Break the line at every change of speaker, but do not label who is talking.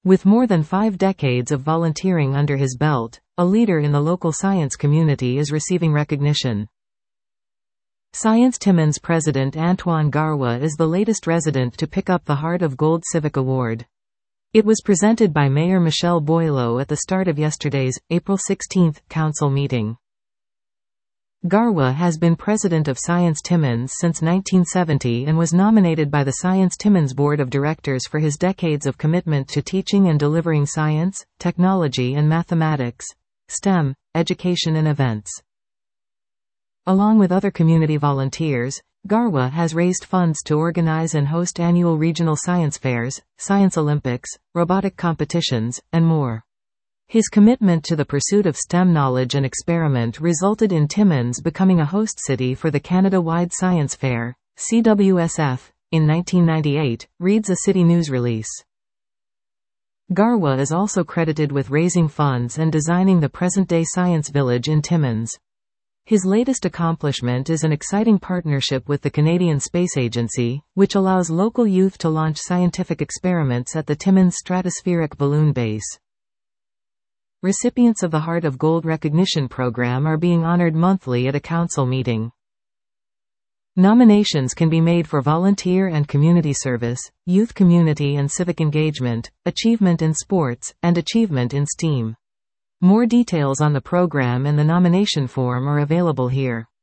With more than 5 decades of volunteering under his belt, a leader in the local science community is receiving recognition. Science Timmins President Antoine Garwa is the latest resident to pick up the Heart of Gold Civic Award. It was presented by Mayor Michelle Boileau at the start of yesterday's, April 16, council meeting. Garwa has been president of Science Timmins since 1970 and was nominated by the Science Timmins Board of Directors for his decades of commitment to teaching and delivering science, technology and mathematics, STEM, education and events. Along with other community volunteers, Garwa has raised funds to organize and host annual regional science fairs, science Olympics, robotic competitions, and more. His commitment to the pursuit of STEM knowledge and experiment resulted in Timmins becoming a host city for the Canada-wide Science Fair, CWSF, in 1998, reads a city news release. Garwa is also credited with raising funds and designing the present-day Science Village in Timmins. His latest accomplishment is an exciting partnership with the Canadian Space Agency, which allows local youth to launch scientific experiments at the Timmins Stratospheric Balloon Base. Recipients of the Heart of Gold Recognition Program are being honored monthly at a council meeting. Nominations can be made for volunteer and community service, youth community and civic engagement, achievement in sports, and achievement in STEAM. More details on the program and the nomination form are available here.